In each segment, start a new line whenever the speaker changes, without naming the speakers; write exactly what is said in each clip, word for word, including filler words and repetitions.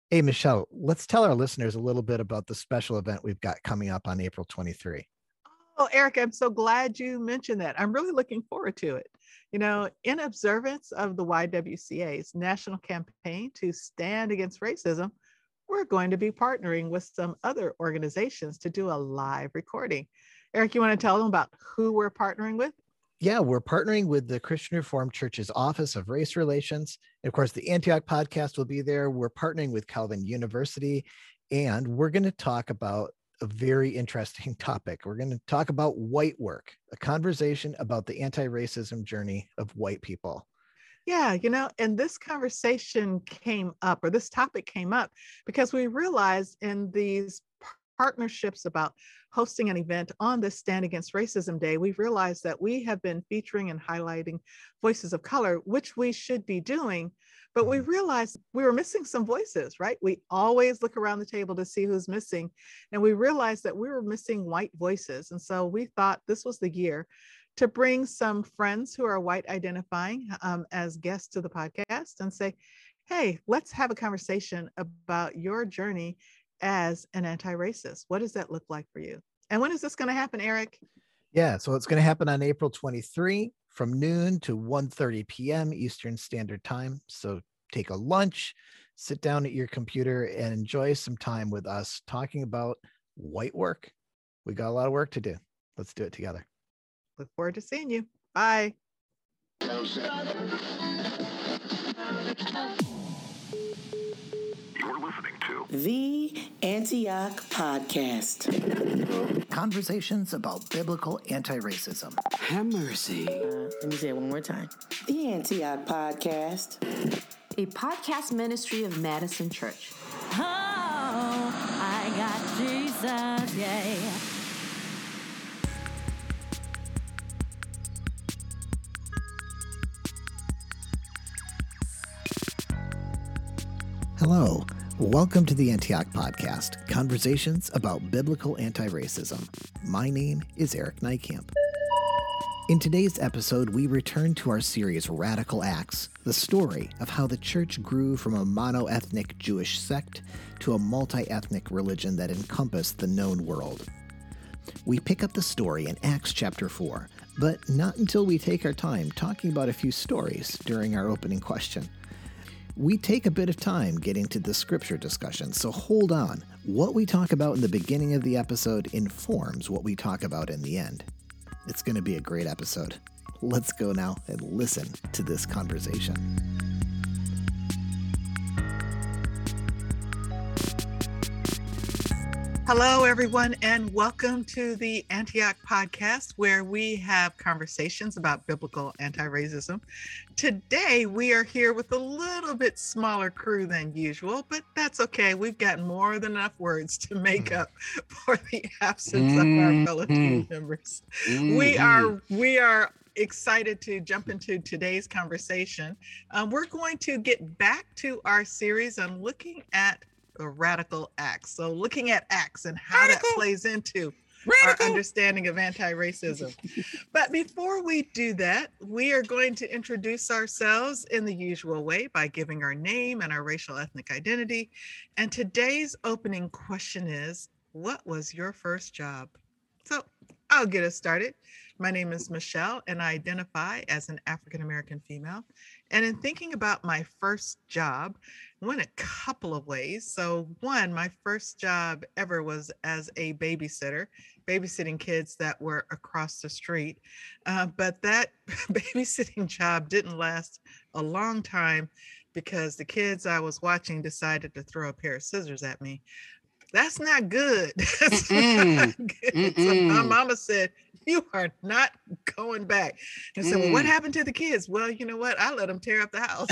Hey, Michelle, let's tell our listeners a little bit about the special event we've got coming up on April twenty-third.
Oh, Eric, I'm so glad you mentioned that. I'm really looking forward to it. You know, in observance of the Y W C A's national campaign to stand against racism, we're going to be partnering with some other organizations to do a live recording. Eric, you want to tell them about who we're partnering with?
Yeah, we're partnering with the Christian Reformed Church's Office of Race Relations. And of course, the Antioch podcast will be there. We're partnering with Calvin University, and we're going to talk about a very interesting topic. We're going to talk about white work, a conversation about the anti-racism journey of white people.
Yeah, you know, and this conversation came up, or this topic came up, because we realized in these partnerships about hosting an event on this Stand Against Racism Day, we've realized that we have been featuring and highlighting voices of color, which we should be doing. But we realized we were missing some voices, right? We always look around the table to see who's missing. And we realized that we were missing white voices. And so we thought this was the year to bring some friends who are white identifying um, as guests to the podcast and say, hey, let's have a conversation about your journey as an anti-racist. What does that look like for you? And when is this going to happen, Eric?
Yeah, so it's going to happen on April twenty-third from noon to one thirty p.m. Eastern Standard Time. So take a lunch, sit down at your computer, and enjoy some time with us talking about white work. We got a lot of work to do. Let's do it together.
Look forward to seeing you. Bye.
You're listening to
The Antioch Podcast.
Conversations about biblical anti-racism.
Have mercy.
Uh, let me say it one more time. The Antioch Podcast.
A podcast ministry of Madison Church.
Oh, I got Jesus, yeah.
Hello, welcome to the Antioch Podcast, conversations about biblical anti-racism. My name is Eric Nijkamp. In today's episode, we return to our series Radical Acts, the story of how the church grew from a mono-ethnic Jewish sect to a multi-ethnic religion that encompassed the known world. We pick up the story in Acts chapter four, but not until we take our time talking about a few stories during our opening question. We take a bit of time getting to the scripture discussion, so hold on. What we talk about in the beginning of the episode informs what we talk about in the end. It's going to be a great episode. Let's go now and listen to this conversation.
Hello, everyone, and welcome to the Antioch Podcast, where we have conversations about biblical anti-racism. Today, we are here with a little bit smaller crew than usual, but that's okay. We've got more than enough words to make up for the absence mm-hmm. of our fellow team members. Mm-hmm. We are we are excited to jump into today's conversation. Um, we're going to get back to our series on looking at the radical acts. So looking at acts and how radical. that plays into radical. our understanding of anti-racism. But before we do that, we are going to introduce ourselves in the usual way by giving our name and our racial ethnic identity. And today's opening question is, what was your first job? So I'll get us started. My name is Michelle, and I identify as an African-American female. And in thinking about my first job, I went a couple of ways. So one, my first job ever was as a babysitter, babysitting kids that were across the street. Uh, but that babysitting job didn't last a long time because the kids I was watching decided to throw a pair of scissors at me. That's not good. That's not good. So my mama said, you are not going back. And I said, well, what happened to the kids? Well, you know what? I let them tear up the house.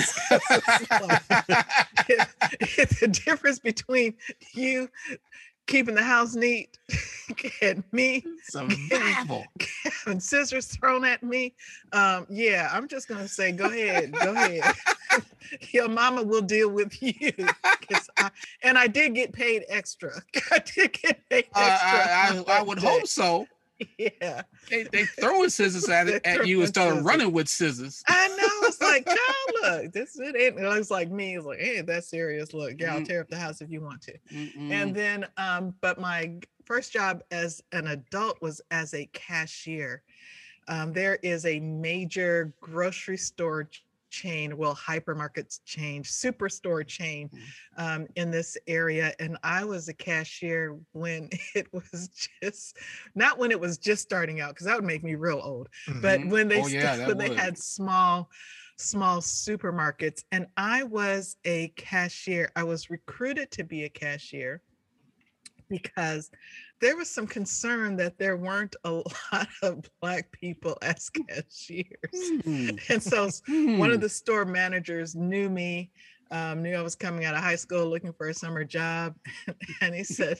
it, it's the difference between you keeping the house neat and me
survival
getting, having scissors thrown at me. Um, yeah, I'm just going to say, go ahead, go ahead. Your mama will deal with you. I, and I did get paid extra. I did get paid extra.
Uh, I, I, I would hope so.
Yeah.
They they throwing scissors at it
They're
at you and
throwing
started
scissors.
running with scissors.
I know. It's like, child, look, this it ain't. It looks like me. It's like, hey, that's serious. Look, yeah, I'll
Mm.
tear up the house if you want to.
Mm-mm.
And then, um, but my g- first job as an adult was as a cashier. Um, there is a major grocery store ch- chain, well, hypermarkets chain, superstore chain um, in this area. And I was a cashier when it was just, not when it was just starting out, because that would make me real old, but
Mhm.
when they,
Oh, yeah,
st-
that
when they
would.
had small, small supermarkets. And I was a cashier. I was recruited to be a cashier because there was some concern that there weren't a lot of Black people as cashiers.
Mm.
And so s- one of
Mm.
the store managers knew me, um, knew I was coming out of high school looking for a summer job. And he said,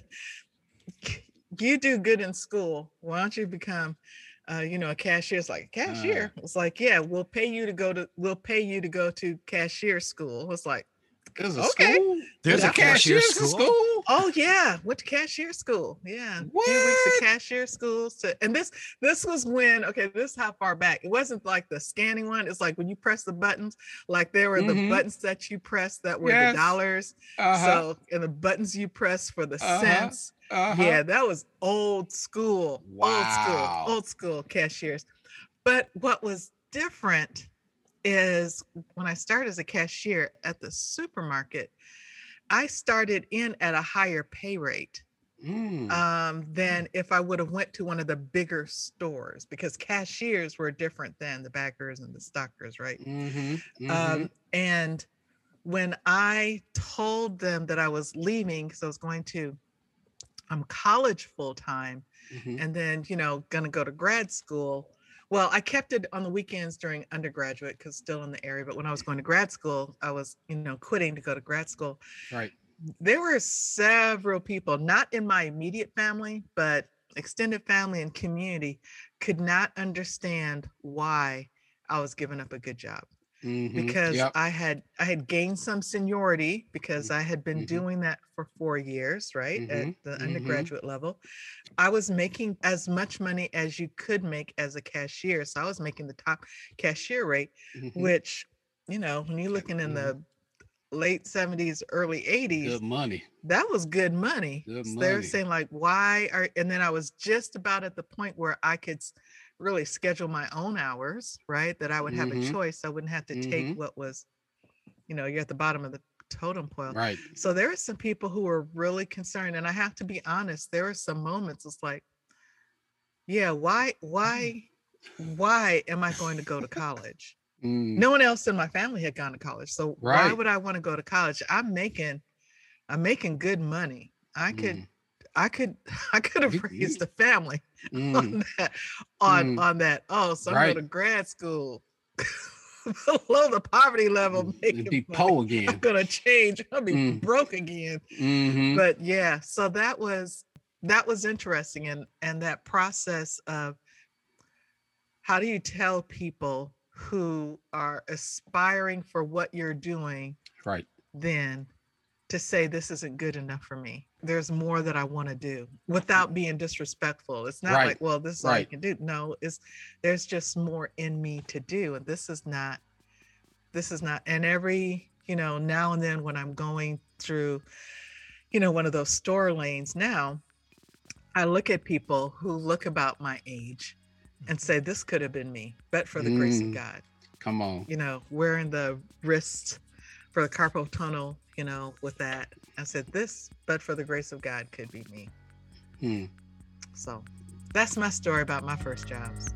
you do good in school. Why don't you become, uh, you know, a cashier? It's like, a cashier? It's like, yeah, we'll pay you to go to, we'll pay you to go to cashier school. It's like,
There's a
okay.
school.
There's
a
cashier
cashier's
school?
school.
oh yeah, went to cashier school. Yeah, a few weeks
What?
of cashier schools. To, and this this was when, okay, this is how far back. It wasn't like the scanning one. It's like when you press the buttons, like there were the
Mhm.
buttons that you press that were
Yes.
the dollars.
Uh-huh.
So and the buttons you press for the
Uh-huh.
cents.
Uh-huh.
Yeah, that was old school,
Wow.
old school, old school cashiers. But what was different is when I started as a cashier at the supermarket, I started in at a higher pay rate
Mm.
um, than if I would have went to one of the bigger stores, because cashiers were different than the backers and the stockers, right?
Mhm. Mhm.
Um, and when I told them that I was leaving, because I was going to um, college full time,
Mhm.
and then, you know, gonna go to grad school. Well, I kept it on the weekends during undergraduate because still in the area. But when I was going to grad school, I was, you know, quitting to go to grad school.
Right.
There were several people, not in my immediate family, but extended family and community, could not understand why I was giving up a good job.
Mhm.
Because
Yep.
I had I had gained some seniority because I had been
Mhm.
doing that for four years, right, at
Mhm.
the
Mhm.
undergraduate level. I was making as much money as you could make as a cashier. So I was making the top cashier rate,
Mhm.
which, you know, when you're looking in the late seventies, early eighties,
Good money.
that was good money.
Good
So they're
money.
saying like, why are, and then I was just about at the point where I could s- really schedule my own hours, right? That I would have
Mhm.
a choice. I wouldn't have to take
Mhm.
what was, you know, you're at the bottom of the totem pole.
Right.
So there are some people who were really concerned. And I have to be honest, there were some moments it's like, yeah, why, why, why am I going to go to college?
Mm.
No one else in my family had gone to college. So why
Right.
would I want to go to college? I'm making, I'm making good money. I could,
Mm.
I could, I could have
You-
raised
you-
a family
Mm.
on that, on,
Mm.
on that. Oh, so I'm
Right.
going to grad school below the poverty level,
It'd
making
be
money.
poor
I'm
again.
gonna change. I'll be
Mm.
broke again.
Mhm.
But yeah, so that was that was interesting, and and that process of how do you tell people who are aspiring for what you're doing
Right.
then to say this isn't good enough for me. There's more that I want to do without being disrespectful. It's not
Right.
like, well, this is all you
Right.
can do. No, it's there's just more in me to do. And this is not, this is not, and every, you know, now and then when I'm going through, you know, one of those store lanes now, I look at people who look about my age and say, this could have been me, but for the grace of
Mm.
God,
Come on.
you know, wearing the wrist for the carpal tunnel, you know, with that. I said, this, but for the grace of God, could be me.
Hmm.
So that's my story about my first jobs.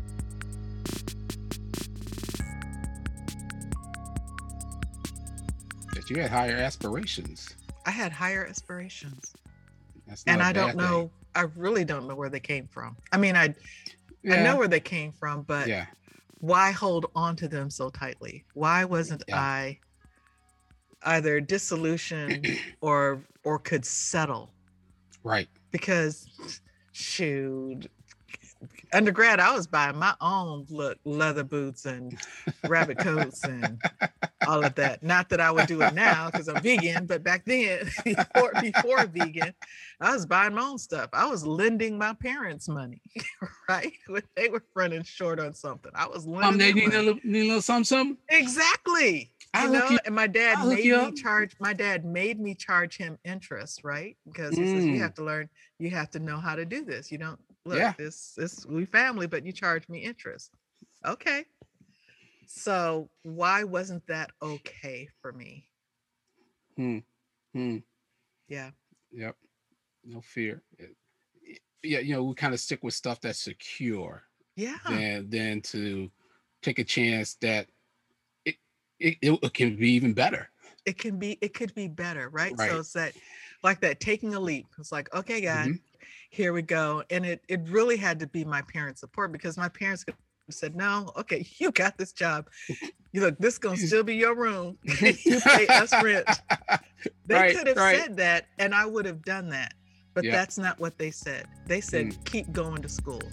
That you had higher aspirations.
I had higher aspirations.
That's not
And
a
I don't
bad thing.
know, I really don't know where they came from. I mean, I, I
Yeah.
know where they came from, but
Yeah.
why hold on to them so tightly? Why wasn't
Yeah.
I either disillusioned or or could settle?
Right.
Because shoot, undergrad, I was buying my own look leather boots and rabbit coats and all of that. Not that I would do it now because I'm vegan, but back then, before, before vegan, I was buying my own stuff. I was lending my parents money, right? When they were running short on something, I was lending
Um, they
them
need a
money.
little, need a little something, something.
Exactly.
I'll
You
hook
know,
you-
and my dad
I'll hook
made
you
me
up.
charge, my dad made me charge him interest, right? Because he says, you
Mm.
have to learn, you have to know how to do this. You don't look,
Yeah.
this, this, we family, but you charge me interest. Okay. So why wasn't that okay for me?
Hmm. Hmm.
Yeah.
Yep. No fear. It- yeah, you know, we kind of stick with stuff that's secure
Yeah.
than than to take a chance that it it, it can be even better.
It can be, it could be better, right?
Right.
So it's that, like that taking a leap. It's like, okay, God,
Mhm.
here we go. And it it really had to be my parents' support, because my parents could have said, no, okay, you got this job. You look, this gonna still be your room. You pay us rent. They
Right,
could have
right.
said that, and I would have done that. But
Yeah.
that's not what they said. They said,
Mm.
keep going to school.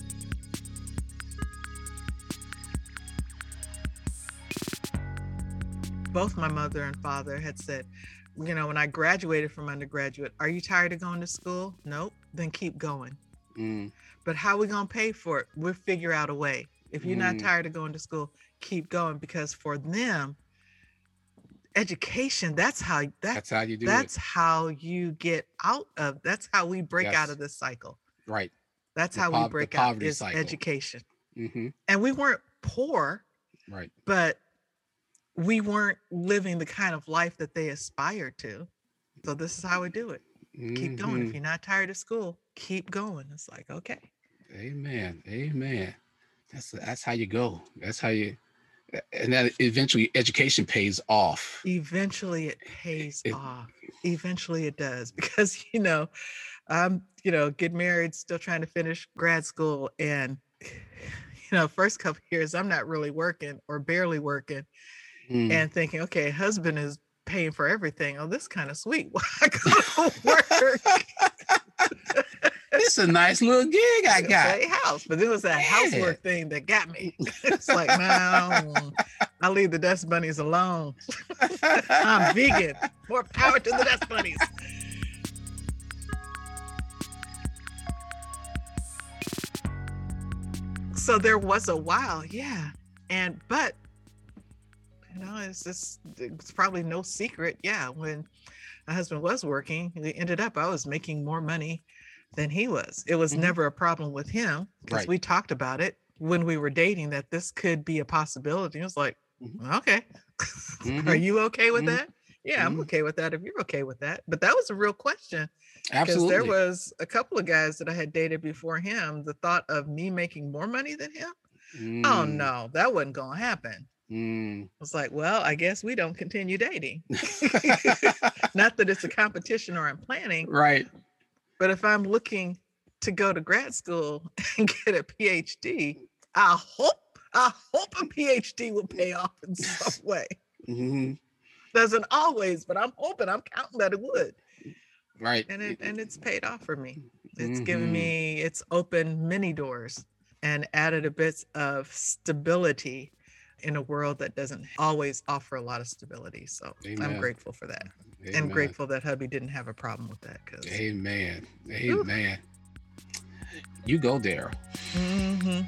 Both my mother and father had said, you know, when I graduated from undergraduate, are you tired of going to school? Nope. Then keep going.
Mm.
But how are we going to pay for it? We'll figure out a way. If you're not
Mm.
tired of going to school, keep going, because for them, education, that's how that
That's how you do
that's
it.
how you get out of that's how we break out
Yes.
of this cycle.
Right.
That's
The
how
pov-
we
the
break out
poverty
is
cycle.
education.
Mm-hmm.
And we weren't poor,
Right.
but we weren't living the kind of life that they aspired to. So this is how we do it. Keep going. If
Mhm.
you're not tired of school, keep going. It's like, okay.
Amen. Amen. That's that's how you go. That's how you, and then eventually education pays off.
Eventually it pays
It-
off. Eventually it does, because you know, I'm, you know, get married, still trying to finish grad school, and you know, first couple years I'm not really working or barely working,
Mm.
and thinking, okay, husband is paying for everything. Oh, this kind of sweet. Why I go to work?
It's a nice little gig I got.
Say house, but it was that
Yeah.
housework thing that got me. It's like, no, I leave the dust bunnies alone. I'm vegan. More power to the dust bunnies. So there was a while, yeah, and but you know, it's just it's probably no secret, yeah. When my husband was working, it ended up I was making more money than he was. It was
Mhm.
never a problem with him, because
Right.
we talked about it when we were dating, that this could be a possibility. It was like,
Mhm.
okay, are
Mhm.
you okay with
Mhm.
that? Yeah, I'm
Mhm.
okay with that if you're okay with that. But that was a real question, because
Absolutely.
there was a couple of guys that I had dated before him. The thought of me making more money than him, oh
Mm.
no, that wasn't gonna happen.
Mm.
It's like, well, I guess we don't continue dating. Not that it's a competition or I'm planning,
Right.
but if I'm looking to go to grad school and get a P H D, I hope, I hope a P H D will pay off in some way.
Hmm.
Doesn't always, but I'm hoping, I'm counting that it would.
Right.
And it and it's paid off for me. It's given
Mhm.
me, it's opened many doors and added a bit of stability in a world that doesn't always offer a lot of stability. So I'm
Amen.
grateful for that.
Amen.
And grateful that hubby didn't have a problem with that. Because
Amen. Amen. You go, Daryl.
mm-hmm.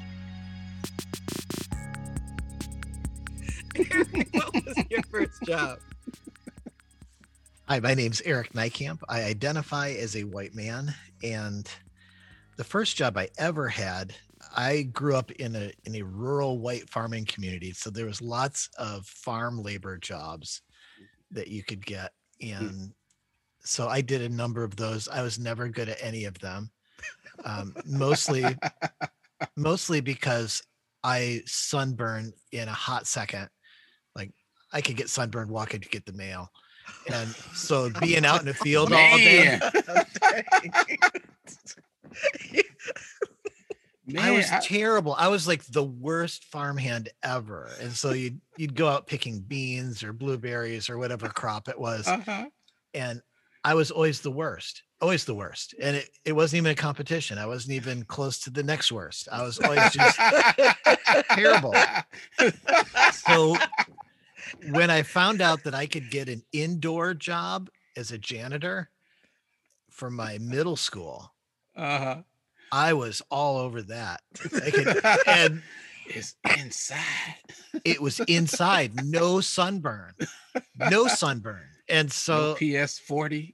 What was your first job?
Hi, my name's Eric Nykamp. I identify as a white man, and the first job I ever had, I grew up in a in a rural white farming community, so there was lots of farm labor jobs that you could get, and so I did a number of those. I was never good at any of them, um, mostly mostly because I sunburned in a hot second. Like I could get sunburned walking to get the mail. And so being out in the field all day,
Man,
I was
I-
terrible. I was like the worst farmhand ever. And so you'd you'd go out picking beans or blueberries or whatever crop it was.
uh-huh.
And I was always the worst, always the worst. And it, it wasn't even a competition. I wasn't even close to the next worst. I was always just terrible. So when I found out that I could get an indoor job as a janitor for my middle school,
Uh-huh.
I was all over that. I could, and
It's inside.
it was inside, no sunburn, no sunburn. And so
No P S forty.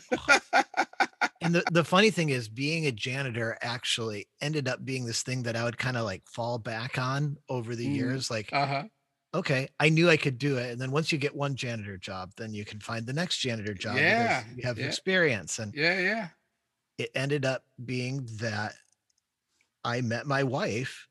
And the, the funny thing is, being a janitor actually ended up being this thing that I would kind of like fall back on over the
Mm.
years. Like,
Uh-huh.
okay, I knew I could do it. And then once you get one janitor job, then you can find the next janitor job. because
Yeah,
You have
yeah.
experience. And
Yeah, yeah.
it ended up being that I met my wife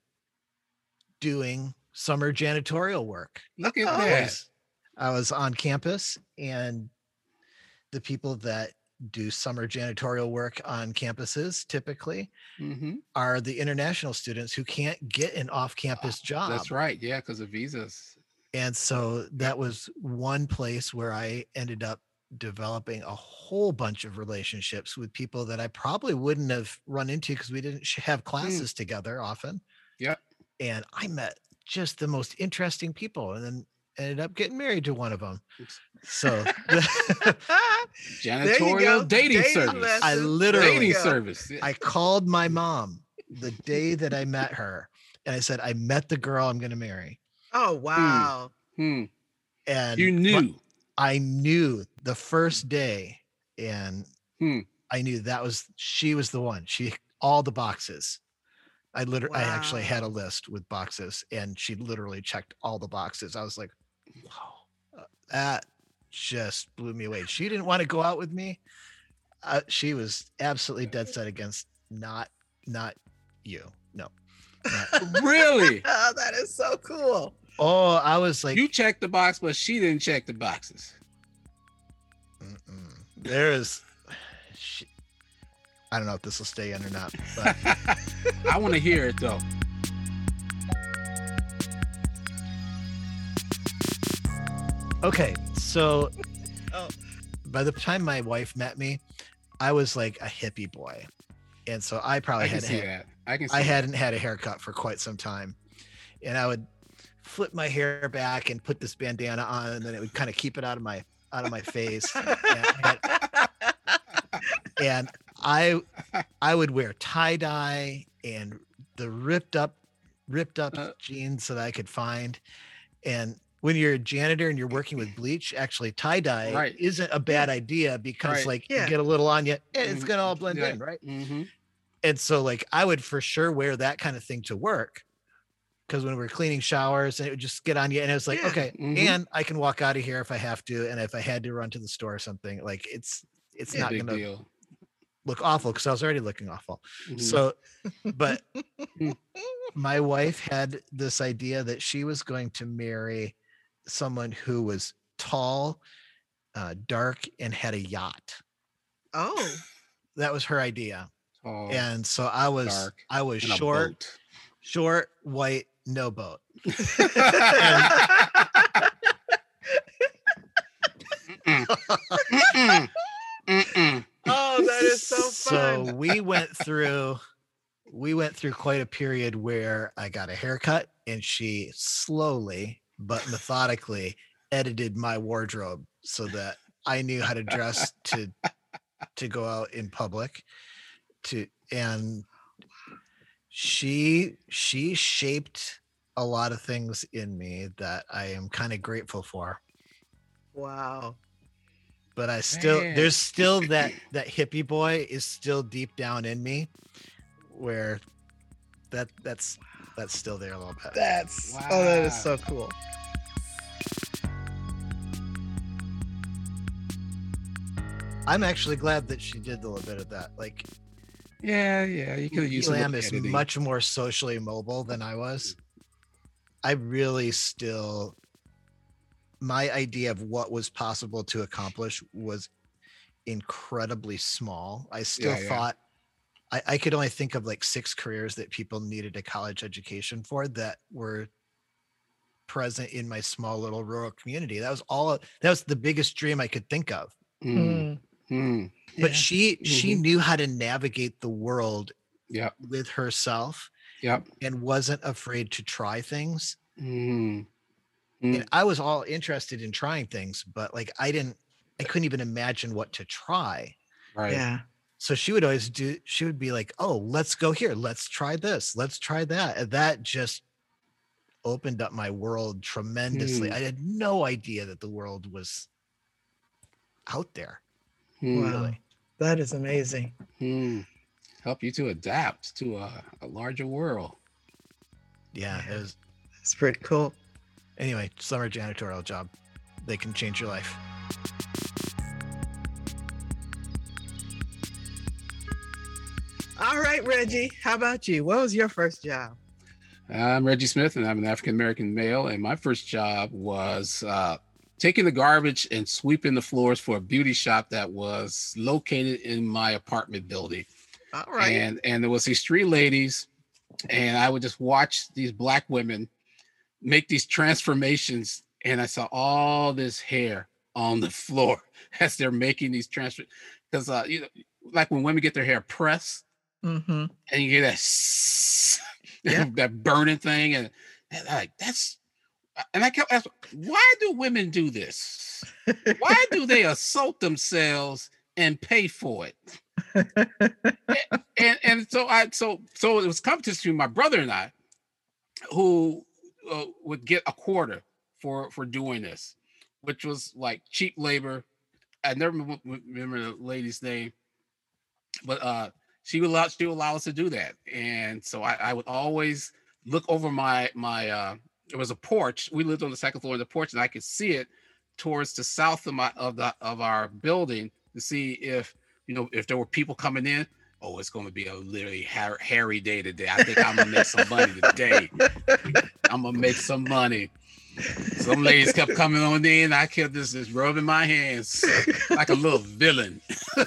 doing summer janitorial work.
Look at
Oh.
I
that.
was, I was on campus, and the people that do summer janitorial work on campuses typically
Mm-hmm.
are the international students who can't get an off-campus job.
That's right. Yeah, because of visas.
And so that was one place where I ended up developing a whole bunch of relationships with people that I probably wouldn't have run into because we didn't sh- have classes together often.
Yep.
And I met just the most interesting people, and then ended up getting married to one of them. So
Janitorial dating,
Dating
service.
lessons.
I
There you
literally-
Dating
go.
service. Yeah.
I called my mom the day that I met her, and I said, I met the girl I'm going to marry.
Oh, wow.
Hmm.
And
You
but
knew.
I knew the first day, and
Hmm.
I knew that was, she was the one. She, all the boxes. I literally, I actually had a
Wow.
list with boxes, and she literally checked all the boxes. I was like, wow, uh, that just blew me away. She didn't want to go out with me. Uh, she was absolutely dead set against not, not you. No. not-
Really?
Oh, that is so cool.
oh, I was like,
You checked the box, but she didn't check the boxes.
mm-mm. There is, she, I don't know if this will stay in or not, but
I want to hear it though.
okay. So
Oh.
by the time my wife met me, I was like a hippie boy. And so I probably
I can
had,
see
had
that. I can see
I
that.
hadn't had a haircut for quite some time. And I would flip my hair back and put this bandana on, and then it would kind of keep it out of my out of my face. and, and, and I I would wear tie-dye and the ripped up ripped up
Uh.
jeans that I could find. And when you're a janitor and you're working with bleach, actually tie-dye
Right.
isn't a bad idea because
Right.
like
Yeah.
you get a little on you and it's
Mhm.
gonna all blend
Yeah.
in, right?
Mm-hmm.
And so like I would for sure wear that kind of thing to work, because when we were cleaning showers and it would just get on you, and it was like,
Yeah.
okay,
Mhm.
and I can walk out of here if I have to, and if I had to run to the store or something, like it's it's
Yeah,
not
Big
gonna
deal.
look awful because I was already looking awful.
Mhm.
So, but my wife had this idea that she was going to marry someone who was tall, uh, dark, and had a yacht.
Oh,
That was her idea.
Tall
And so I was
dark,
I was
and a
short,
boat.
short, white, no boat.
Mm-mm. Mm-mm.
oh, that is so
So
fun.
we went through we went through quite a period where I got a haircut, and she slowly but methodically edited my wardrobe so that I knew how to dress to to go out in public, to and she she shaped a lot of things in me that I am kind of grateful for.
Wow.
But I still
Man.
there's still that that hippie boy is still deep down in me, where that that's that's still there a little bit.
That's oh, that is
Wow.
so cool.
I'm actually glad that she did a little bit of that. Like
Yeah, yeah. You could have used some
Elam
more
is
editing.
much more socially mobile than I was. I really still my idea of what was possible to accomplish was incredibly small. I still
Yeah, yeah.
thought I, I could only think of like six careers that people needed a college education for that were present in my small little rural community. That was all that was the biggest dream I could think of.
Mm. Hmm.
But
Yeah.
she she
Mhm.
knew how to navigate the world
Yep.
with herself
Yep.
and wasn't afraid to try things.
Mm.
And
Mm.
I was all interested in trying things, but like I didn't, I couldn't even imagine what to try.
Right.
Yeah.
So she would always do, she would be like, oh, let's go here. Let's try this. Let's try that. And that just opened up my world tremendously.
Mm.
I had no idea that the world was out there.
Mm.
Wow.
Really.
That is amazing.
Mm. Help you to adapt to a, a larger world.
Yeah. It was,
That's pretty cool.
anyway, summer janitorial job. They can change your life.
All right, Reggie, how about you? What was your first job?
I'm Reggie Smith, and I'm an African American male. And my first job was uh, taking the garbage and sweeping the floors for a beauty shop that was located in my apartment building.
All right.
And and there was these three ladies, and I would just watch these Black women make these transformations, and I saw all this hair on the floor as they're making these transfer. Because uh, you know, like when women get their hair pressed,
Mm-hmm.
and you get that s-
Yeah.
that burning thing, and, and I'm like that's. And I kept asking, why do women do this? Why do they assault themselves and pay for it? and, and and so I so so it was competition between my brother and I, who uh, would get a quarter for for doing this, which was like cheap labor. I never remember, remember the lady's name, but uh, she would allow she would allow us to do that, and so I, I would always look over my my. Uh, there was a porch. We lived on the second floor of the porch, and I could see it towards the south of my of the of our building to see if you know if there were people coming in. Oh, it's going to be a literally har- hairy day today. I think I'm gonna make some money today. I'm gonna make some money. Some ladies kept coming on in. I kept just, just rubbing my hands like a little villain.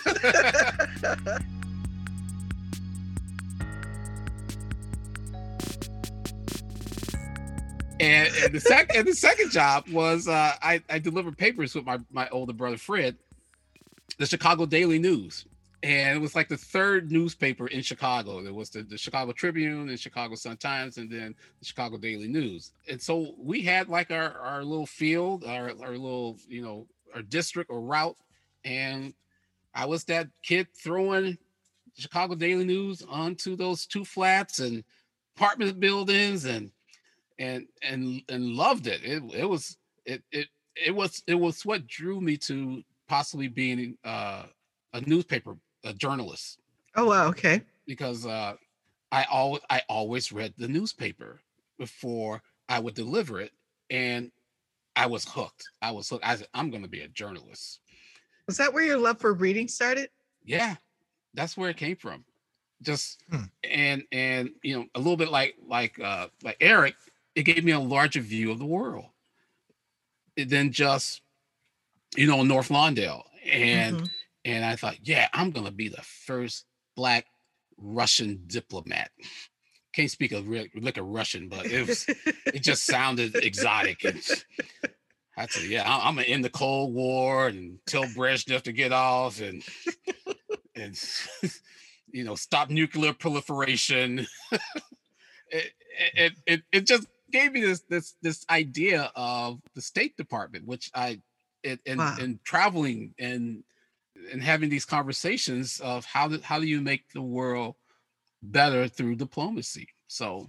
and, and the second and the second job was uh, I, I delivered papers with my, my older brother Fred, the Chicago Daily News. And it was like the third newspaper in Chicago. There was the, the Chicago Tribune and Chicago Sun-Times, and then the Chicago Daily News. And so we had like our, our little field, our, our little, you know, our district or route. And I was that kid throwing Chicago Daily News onto those two flats and apartment buildings and and and and loved it. It it was it it it was it was what drew me to possibly being uh, a newspaper a journalist.
Oh wow, okay.
Because uh, I always I always read the newspaper before I would deliver it, and I was hooked. I was hooked. I said, I'm going to be a journalist.
Was that where your love for reading started?
Yeah, that's where it came from. Just
Hmm.
and and you know a little bit like like uh, like Eric, it gave me a larger view of the world than just you know North Lawndale and.
Mhm.
And I thought, yeah, I'm going to be the first Black Russian diplomat. Can't speak a real, like a Russian, but it was, it just sounded exotic. And I said, yeah, I- I'm going to end the Cold War and tell Brezhnev to get off and, and you know, stop nuclear proliferation. it, it, it, it just gave me this, this, this idea of the State Department, which I, it, and,
Wow.
and traveling and, and having these conversations of how do, how do you make the world better through diplomacy. So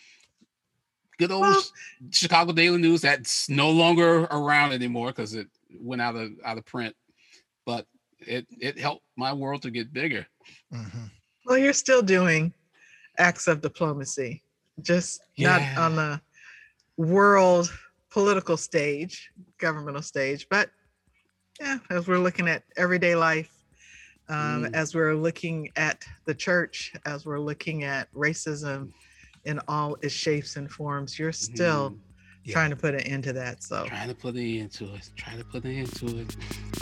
good old
Well-
Chicago Daily News that's no longer around anymore because it went out of out of print, but it it helped my world to get bigger.
Mhm.
Well, you're still doing acts of diplomacy, just not
Yeah.
on the world political stage, governmental stage, but yeah, as we're looking at everyday life, um,
Mm.
as we're looking at the church, as we're looking at racism in all its shapes and forms, you're still
Mhm.
Yeah.
trying to put an end to that. So
Trying to put it into it. Trying to put it into it.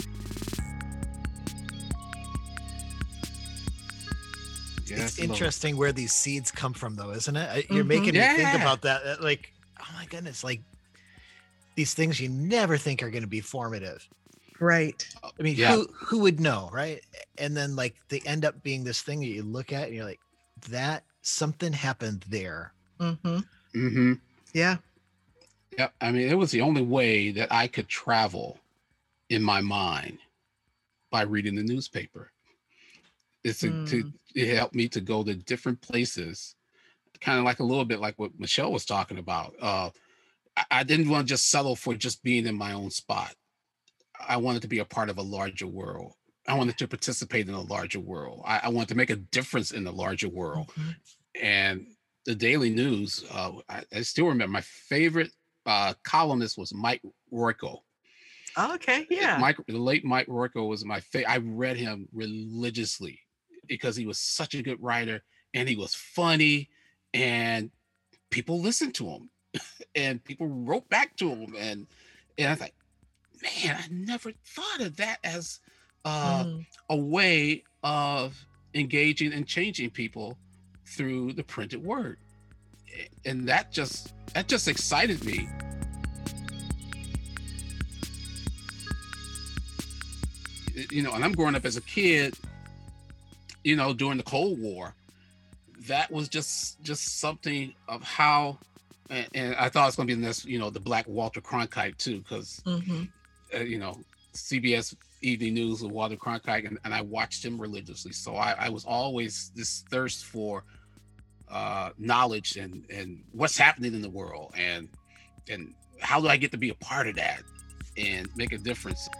Yeah,
It's
a little-
interesting where these seeds come from, though, isn't it? I- You're
Mhm.
making me think
Yeah.
about that. uh, Like, oh my goodness, like these things you never think are going to be formative.
Right.
I mean,
Yeah.
who who would know, right? And then like they end up being this thing that you look at and you're like, that something happened there.
Mm-hmm.
Mm-hmm.
Yeah.
Yeah. I mean, it was the only way that I could travel in my mind by reading the newspaper. It's a, to
Mm.
it helped me to go to different places, kind of like a little bit like what Michelle was talking about. Uh, I, I didn't want to just settle for just being in my own spot. I wanted to be a part of a larger world. I wanted to participate in a larger world. I, I wanted to make a difference in the larger world.
Mhm.
And the Daily News, uh, I, I still remember my favorite uh, columnist was Mike Royko.
Oh, okay. Yeah.
Mike, the late Mike Royko was my favorite. I read him religiously because he was such a good writer and he was funny and people listened to him and people wrote back to him. And, and I was like, man, I never thought of that as uh,
Mm.
a way of engaging and changing people through the printed word. And that just, that just excited me. You know, and I'm growing up as a kid, you know, during the Cold War. That was just just something of how, and, and I thought it was going to be the next, you know, the Black Walter Cronkite too, because
Mm-hmm.
uh, you know, C B S Evening News with Walter Cronkite, and, and I watched him religiously. So I, I was always this thirst for uh, knowledge and and what's happening in the world, and and how do I get to be a part of that and make a difference.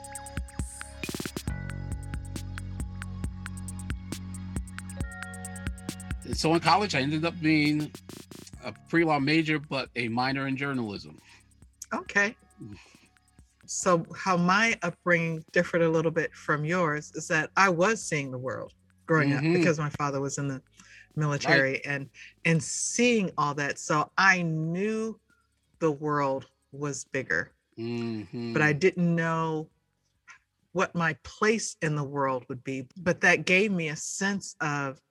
And so in college, I ended up being a pre-law major, but a minor in journalism.
Okay. So how my upbringing differed a little bit from yours is that I was seeing the world growing up
Mhm.
because my father was in the military and and seeing all that. So I knew the world was bigger,
Mhm.
but I didn't know what my place in the world would be. But that gave me a sense of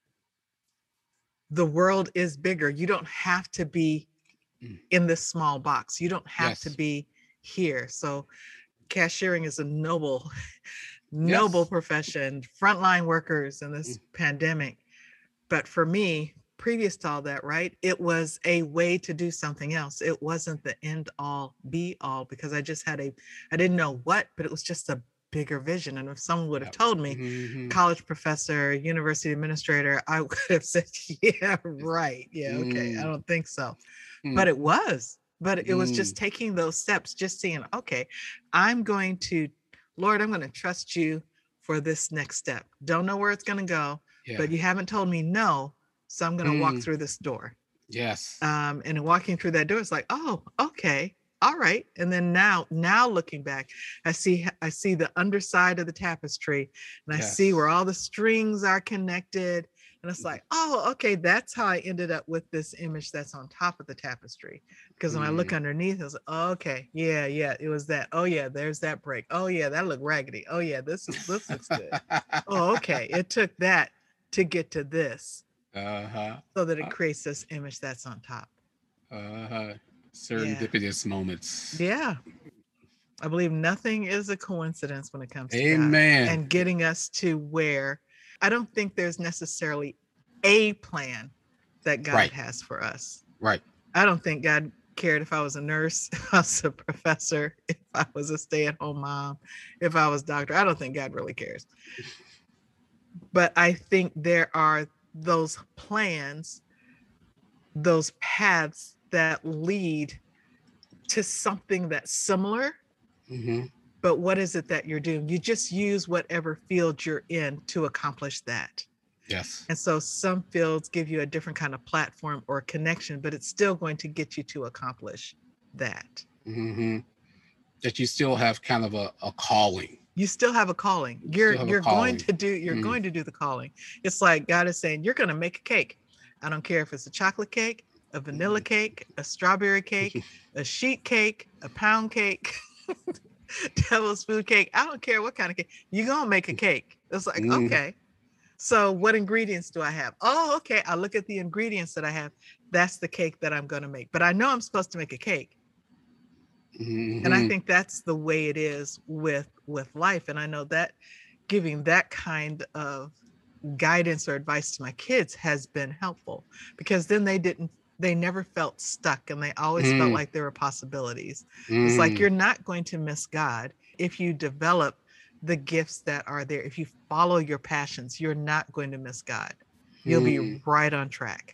the world is bigger. You don't have to be
Mm.
in this small box. You don't have
Yes.
to be here. So cashiering is a noble, noble
Yes.
profession, frontline workers in this
Mm.
pandemic. But for me, previous to all that, right, it was a way to do something else. It wasn't the end all be all because I just had a, I didn't know what, but it was just a bigger vision. And if someone would have
Yep.
told me,
Mhm.
college professor, university administrator, I would have said, yeah, right. Yeah, okay. I
Mm.
don't think so.
Mm.
But it was, but it was just
Mm.
taking those steps, just seeing, okay, I'm going to, Lord, I'm going to trust you for this next step. Don't know where it's going to go,
Yeah.
but you haven't told me no. So I'm going to walk
Mm.
through this door.
Yes.
Um, and in walking through that door, it's like, oh, okay. All right. And then now, now looking back, I see, I see the underside of the tapestry and I see
Yes.
where all the strings are connected. And it's like, oh, okay, that's how I ended up with this image that's on top of the tapestry. Because when I look
Mm.
underneath, it's like, oh, okay, yeah, yeah, it was that. Oh yeah, there's that break. Oh yeah, that looked raggedy. Oh yeah, this is this looks good. Oh, okay. It took that to get to this
Uh-huh.
so that it creates this image that's on top.
Uh-huh. Serendipitous moments.
Yeah. I believe nothing is a coincidence when it comes to God
Amen.
and getting us to where I don't think there's necessarily a plan that God
Right.
has for us.
Right.
I don't think God cared if I was a nurse, if I was a professor, if I was a stay-at-home mom, if I was a doctor. I don't think God really cares. But I think there are those plans, those paths that lead to something that's similar.
Mm-hmm.
But what is it that you're doing? You just use whatever field you're in to accomplish that.
Yes.
And so some fields give you a different kind of platform or connection, but it's still going to get you to accomplish that.
Mm-hmm. That you still have kind of a, a calling.
You still have a calling.
You
You're
still have a
you're going
calling.
to do you're
Mm.
going to do the calling. It's like God is saying, you're going to make a cake. I don't care if it's a chocolate cake, a vanilla cake, a strawberry cake, a sheet cake, a pound cake, devil's food cake. I don't care what kind of cake. You're going to make a cake. It's like,
Mm.
okay. So what ingredients do I have? Oh, okay. I look at the ingredients that I have. That's the cake that I'm going to make. But I know I'm supposed to make a cake.
Mhm.
And I think that's the way it is with with life. And I know that giving that kind of guidance or advice to my kids has been helpful, because then they didn't they never felt stuck, and they always felt
Mm,
like there were possibilities. It's like,
mm,
you're not going to miss God if you develop the gifts that are there. If you follow your passions, you're not going to miss God. You'll be
mm.
right on track.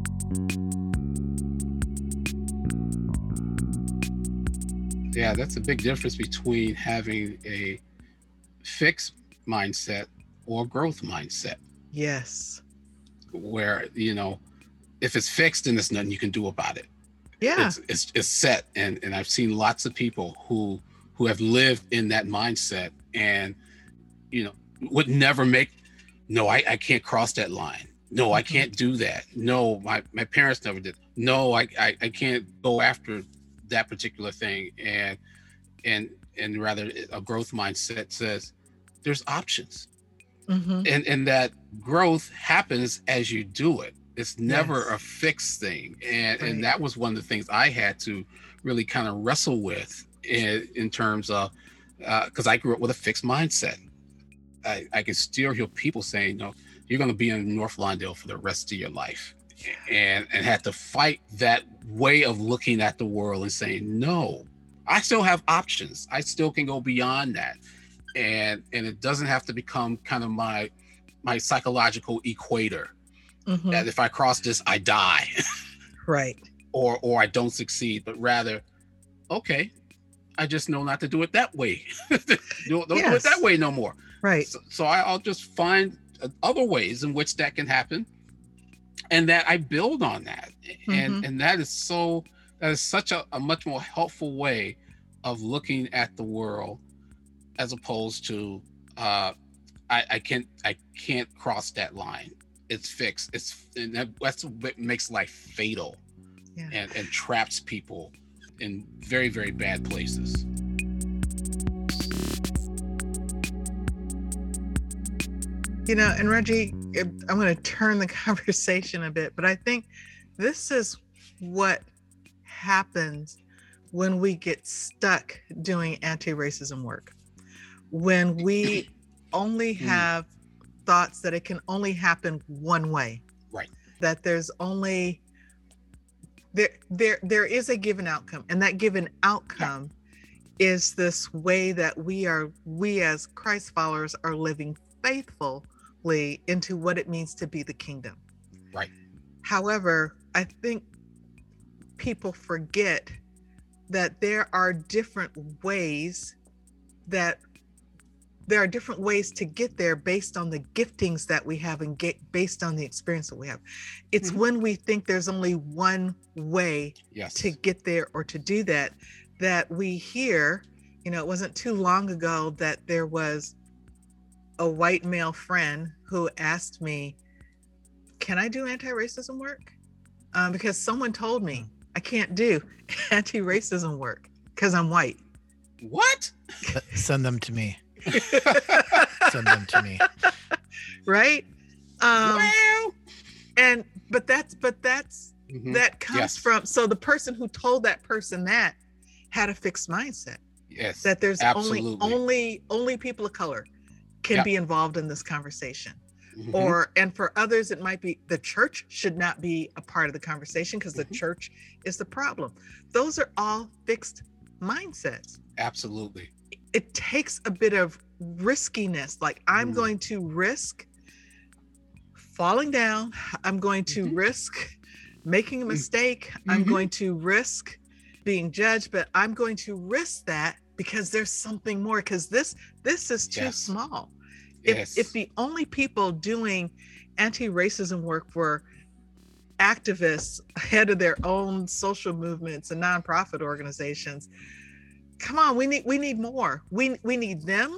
Yeah, that's a big difference between having a fixed mindset or growth mindset,
Yes.
where, you know, if it's fixed, then there's nothing you can do about it.
Yeah.
It's it's, it's set. And, and I've seen lots of people who who have lived in that mindset and, you know, would never make, no, I, I can't cross that line. No, I
Mhm.
can't do that. No, my, my parents never did. No, I, I, I can't go after that particular thing. And and and rather a growth mindset says there's options.
Mhm.
And and that growth happens as you do it. It's never
Yes.
a fixed thing. And
Right.
and that was one of the things I had to really kind of wrestle with in, in terms of because I grew up with a fixed mindset. I, I can still hear people saying, no, you're going to be in North Lawndale for the rest of your life. And and had to fight that way of looking at the world and saying, no, I still have options. I still can go beyond that. And and it doesn't have to become kind of my my psychological equator
Mhm.
that if I cross this, I die
Right.
or or I don't succeed, but rather, okay, I just know not to do it that way. don't don't do it
Yes.
that way no more.
Right.
So, so I, I'll just find uh, other ways in which that can happen, and that I build on that. And
Mhm.
and that is so that is such a, a much more helpful way of looking at the world, as opposed to uh, I, I can't I can't cross that line. It's fixed. It's and that, that's what makes life fatal
Yeah.
and, and traps people in very, very bad places.
You know, and Reggie, if- I'm going to turn the conversation a bit, but I think this is what happens when we get stuck doing anti-racism work. When we only
Mm.
have thoughts that it can only happen one way.
Right.
That there's only there there there is a given outcome, and that given outcome is this way that we are we as Christ followers are living faithfully into what it means to be the kingdom.
Right.
However, I think people forget that there are different ways that there are different ways to get there based on the giftings that we have and get based on the experience that we have. It's
Mhm.
when we think there's only one way
Yes.
to get there or to do that that we hear, you know, it wasn't too long ago that there was a white male friend who asked me, can I do anti-racism work? Um, because someone told me I can't do anti-racism work because I'm white.
What?
Send them to me. Send them to me.
Right? Um,
well.
and but that's but that's
Mhm.
that comes
Yes.
from, so the person who told that person that had a fixed mindset
Yes.
that there's
absolutely.
only only only people of color can
Yeah.
be involved in this conversation.
Mhm.
Or and for others it might be the church should not be a part of the conversation because the
Mhm.
church is the problem. Those are all fixed mindsets.
Absolutely.
It takes a bit of riskiness, like I'm
Mm.
going to risk falling down, I'm going to
Mhm.
risk making a mistake, I'm
Mhm.
going to risk being judged, but I'm going to risk that because there's something more, because this this is too
Yes.
small. If,
Yes.
if the only people doing anti-racism work were activists ahead of their own social movements and nonprofit organizations, come on, we need we need more. We we need them,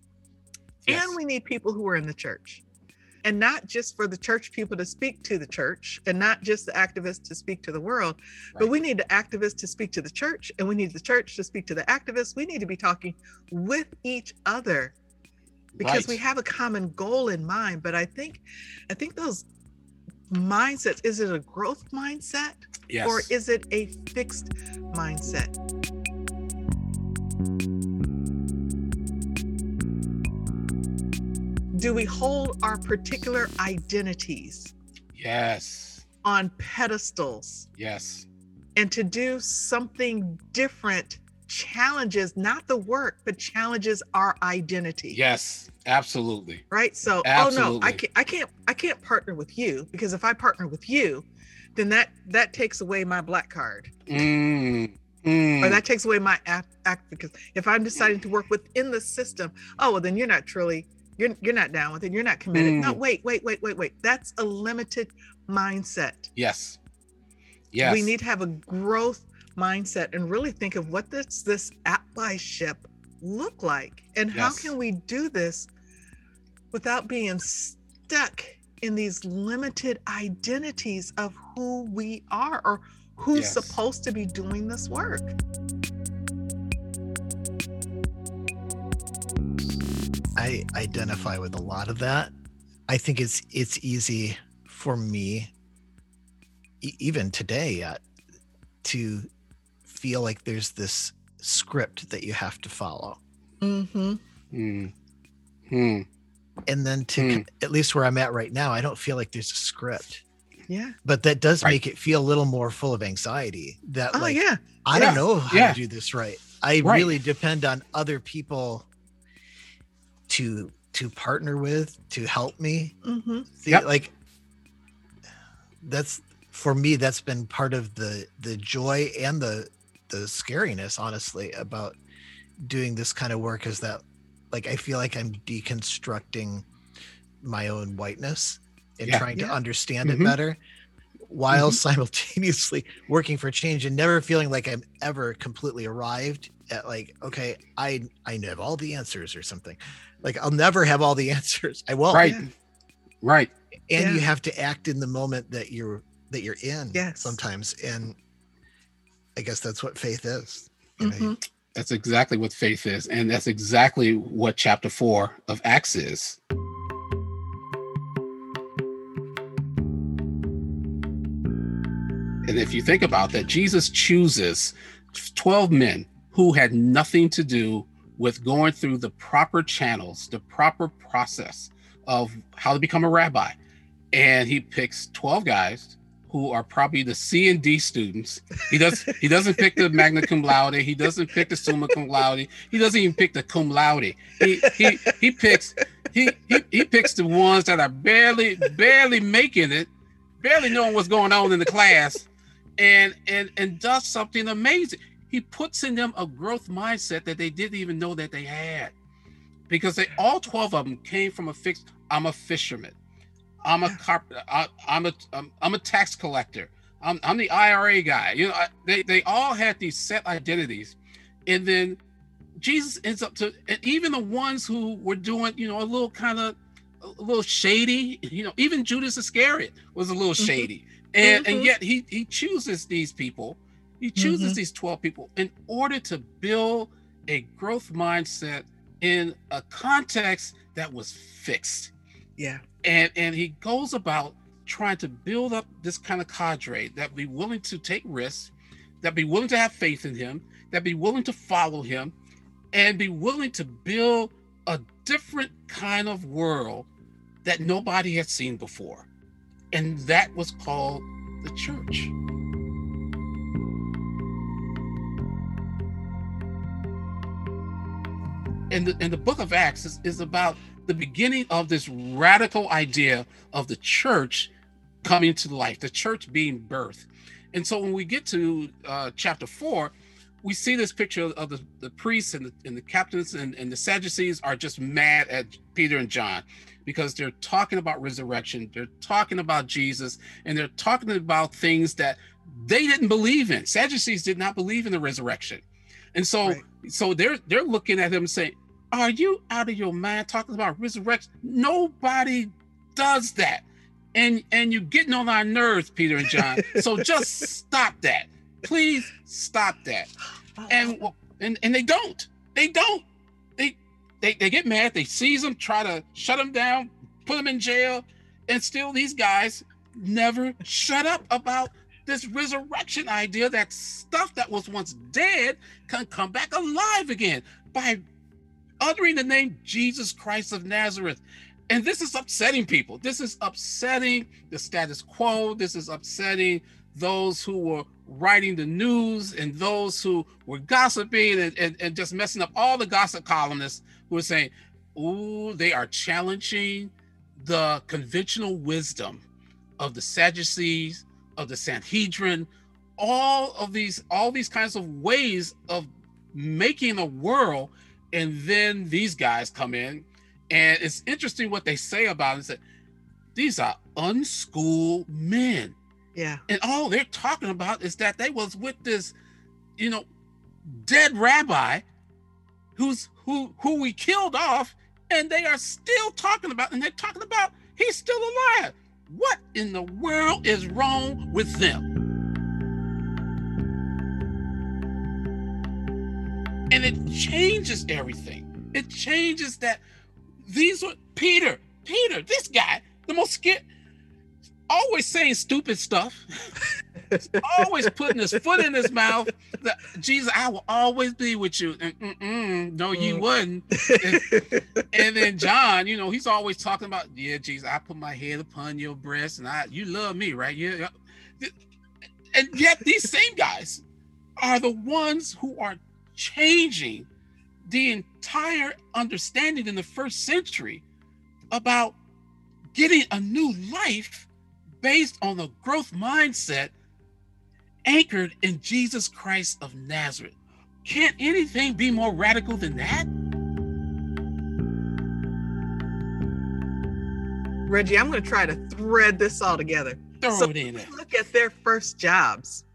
Yes.
and we need people who are in the church. And not just for the church people to speak to the church, and not just the activists to speak to the world, but
Right.
we need the activists to speak to the church, and we need the church to speak to the activists. We need to be talking with each other because
Right.
we have a common goal in mind. But I think I think those mindsets, is it a growth mindset
Yes.
or is it a fixed mindset? Do we hold our particular identities
Yes.
on pedestals?
Yes.
And to do something different challenges not the work, but challenges our identity.
Yes. Absolutely.
Right. So,
Absolutely.
oh no, I can't, I can't, I can't partner with you, because if I partner with you, then that that takes away my black card,
Mm, mm.
or that takes away my act, act. Because if I'm deciding to work within the system, oh well, then you're not truly, you're you're not down with it. You're not committed.
Mm.
No, wait, wait, wait, wait, wait. That's a limited mindset.
Yes. Yes.
We need to have a growth mindset and really think of what does this allyship look like, and how
Yes.
can we do this without being stuck in these limited identities of who we are or who's
Yes.
supposed to be doing this work.
I identify with a lot of that. I think it's it's easy for me, e- even today, yet, to feel like there's this script that you have to follow,
Mm-hmm.
Mm. Hmm.
and then to
Hmm.
at least where I'm at right now, I don't feel like there's a script.
Yeah.
But that does
Right.
make it feel a little more full of anxiety. That
Oh
like
yeah.
I
Yeah.
don't know how
Yeah.
to do this right. I
Right.
really depend on other people to to partner with, to help me.
Mm-hmm.
See,
Yep.
like that's for me, that's been part of the the joy and the the scariness, honestly, about doing this kind of work, is that like I feel like I'm deconstructing my own whiteness and
Yeah.
trying to
Yeah.
understand
Mhm.
it better, while
Mhm.
simultaneously working for change and never feeling like I'm ever completely arrived at like, okay, I I have all the answers or something. Like I'll never have all the answers. I won't.
Right.
Yeah.
Right.
And
Yeah.
you have to act in the moment that you're that you're in
Yes.
sometimes. And I guess that's what faith is. You know,
Mm-hmm.
That's exactly what faith is. And that's exactly what chapter four of Acts is. And if you think about that, Jesus chooses twelve men who had nothing to do with going through the proper channels, the proper process of how to become a rabbi. And he picks twelve guys who are probably the C and D students. He does he doesn't pick the magna cum laude, he doesn't pick the summa cum laude, he doesn't even pick the cum laude. He he he picks he he, he picks the ones that are barely barely making it, barely knowing what's going on in the class, and and and does something amazing. He puts in them a growth mindset that they didn't even know that they had, because they all twelve of them came from a fixed. I'm a fisherman. I'm a carpenter. I, I'm a I'm, I'm a tax collector. I'm I'm the I R A guy. You know, I, they they all had these set identities, and then Jesus ends up to, and even the ones who were doing, you know, a little kind of a little shady. You know, even Judas Iscariot was a little
Mhm.
shady, and
Mhm.
and yet he he chooses these people. He chooses
Mhm.
these twelve people in order to build a growth mindset in a context that was fixed.
Yeah.
And and he goes about trying to build up this kind of cadre that be willing to take risks, that be willing to have faith in him, that be willing to follow him, and be willing to build a different kind of world that nobody had seen before. And that was called the church. And the, and the book of Acts is, is about the beginning of this radical idea of the church coming to life, the church being birthed. And so when we get to uh, chapter four, we see this picture of the, the priests and the, and the captains and, and the Sadducees are just mad at Peter and John, because they're talking about resurrection, they're talking about Jesus, and they're talking about things that they didn't believe in. Sadducees did not believe in the resurrection. And so,
Right.
so they're they're looking at him saying, are you out of your mind talking about resurrection? Nobody does that. And and you're getting on our nerves, Peter and John. So just stop that. Please stop that. And and and they don't. They don't. They they they get mad. They seize them, try to shut them down, put them in jail, and still these guys never shut up about this resurrection idea that stuff that was once dead can come back alive again by uttering the name Jesus Christ of Nazareth. And this is upsetting people. This is upsetting the status quo. This is upsetting those who were writing the news and those who were gossiping and, and, and just messing up, all the gossip columnists who were saying, ooh, they are challenging the conventional wisdom of the Sadducees, of the Sanhedrin, all of these, all these kinds of ways of making a world. And then these guys come in, and it's interesting what they say about it. That these are unschooled men.
Yeah.
And all they're talking about is that they was with this, you know, dead rabbi who's who who we killed off, and they are still talking about, and they're talking about he's still alive. What in the world is wrong with them? And it changes everything. It changes that these were Peter, Peter, this guy, the most scared, always saying stupid stuff, always putting his foot in his mouth. That, Jesus, I will always be with you. And, mm-mm, no, you wouldn't. And, and then John, you know, he's always talking about, yeah, Jesus, I put my head upon your breast, and I, you love me, right? Yeah. And yet these same guys are the ones who are changing the entire understanding in the first century about getting a new life based on the growth mindset anchored in Jesus Christ of Nazareth. Can't anything be more radical than that?
Reggie, I'm going to try to thread this all together.
Throw
so
it in there.
Look at their first jobs.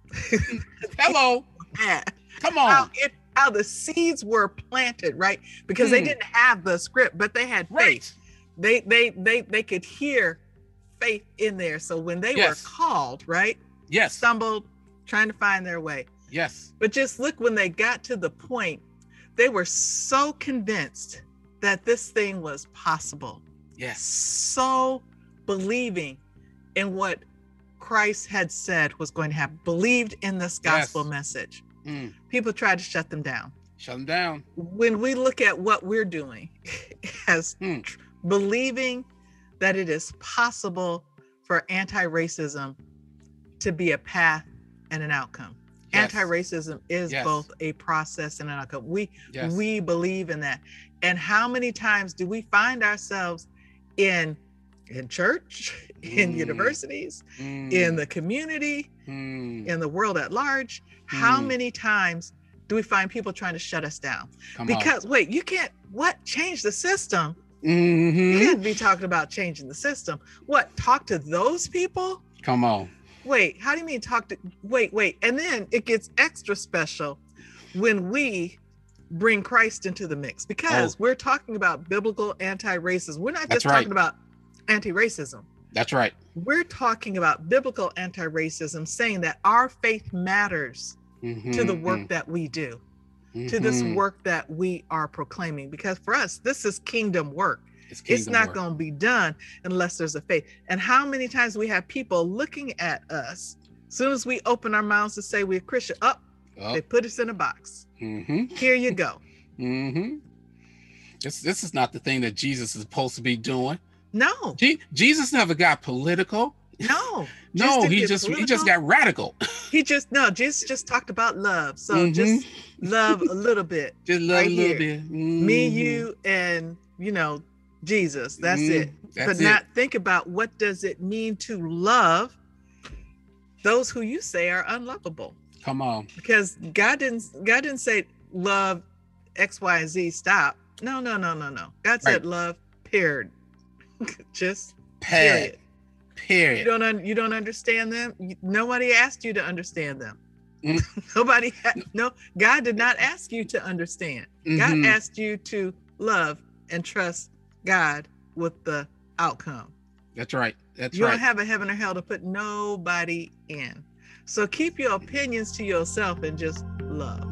Hello. Come on.
How, it, how the seeds were planted, right? Because mm. they didn't have the script, but they had faith.
Right.
They, they, they, they could hear faith in there. So when they
yes.
were called, right?
Yes.
Stumbled, trying to find their way.
Yes.
But just look, when they got to the point, they were so convinced that this thing was possible.
Yes.
So believing in what Christ had said was going to happen, believed in this gospel
yes.
message.
Mm.
People tried to shut them down.
Shut them down.
When we look at what we're doing as
mm.
tr- believing that it is possible for anti-racism to be a path and an outcome. Yes. Anti-racism is
yes. both
a process and an outcome. We
yes.
we believe in that. And how many times do we find ourselves in in church, in
mm.
universities,
mm.
in the community,
mm.
in the world at large? Mm. How many times do we find people trying to shut us down?
Come
because
on.
wait, you can't what change the system?
Mm-hmm.
You can't be talking about changing the system. What, talk to those people?
Come on.
Wait, how do you mean talk to, wait, wait. And then it gets extra special when we bring Christ into the mix, because oh. we're talking about biblical anti-racism. We're not just
That's right.
talking about anti-racism.
That's right.
We're talking about biblical anti-racism, saying that our faith matters mm-hmm, to the work mm-hmm. that we do. Mm-hmm. To this work that we are proclaiming, because for us, this is kingdom work. It's, kingdom it's not going to be done unless there's a faith. And how many times we have people looking at us, as soon as we open our mouths to say we're Christian, up, oh, they put us in a box.
Mm-hmm.
Here you go.
mm-hmm. This this is not the thing that Jesus is supposed to be doing.
No.
G- Jesus never got political.
No.
No, he just political. he just got radical.
He just no, Jesus just talked about love. So mm-hmm. just love a little bit.
Just love right a little here. bit. Mm-hmm.
Me, you, and you know, Jesus. That's mm-hmm. it.
That's
but
it.
not think about what does it mean to love those who you say are unlovable.
Come on.
Because God didn't God didn't say love X, Y, and Z, stop. No, no, no, no, no. God said right. love, period. Just period. Period. You don't un- you don't understand them. You, nobody asked you to understand them. Mm. Nobody ha- no God did not ask you to understand. Mm-hmm. God asked you to love and trust God with the outcome.
That's right. That's
you
right.
You don't have a heaven or hell to put nobody in. So keep your opinions to yourself and just love.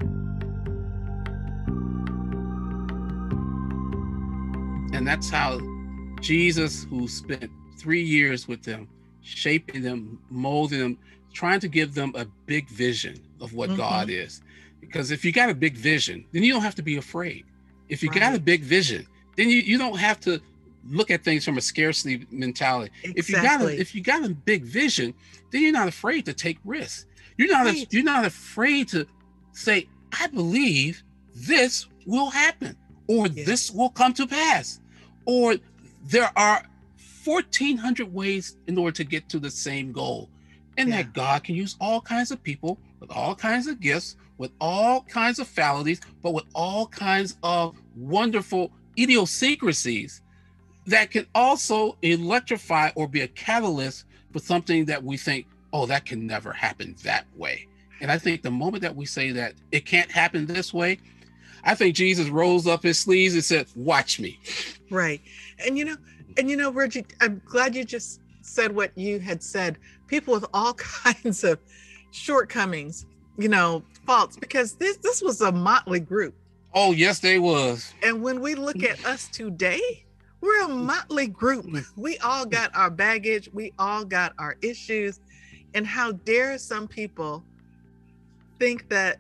And that's how Jesus, who spent three years with them, shaping them, molding them trying to give them a big vision of what
Mhm.
God is. Because if you got a big vision, then you don't have to be afraid. If you got a
Right.
big vision, then you, you don't have to look at things from a scarcity mentality. If you got a
Exactly.
if you got a big vision, then you're not afraid to take risks. You're not
Right.
you're not afraid to say, I believe this will happen, or
Yeah.
this will come to pass, or there are fourteen hundred ways in order to get to the same goal. And
Yeah.
that God can use all kinds of people with all kinds of gifts, with all kinds of faculties, but with all kinds of wonderful idiosyncrasies that can also electrify or be a catalyst for something that we think, oh, that can never happen that way. And I think the moment that we say that it can't happen this way, I think Jesus rolls up his sleeves and said, watch me.
Right. And you know, and you know, Reggie, I'm glad you just said what you had said. People with all kinds of shortcomings, you know, faults, because this this was a motley group.
Oh, yes, they was.
And when we look at us today, we're a motley group. We all got our baggage, we all got our issues. And how dare some people think that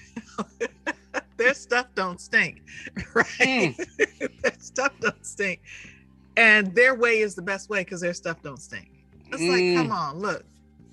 their stuff don't stink, right? Their stuff don't stink. And their way is the best way because their stuff don't stink. It's
Mm.
like, come on, look,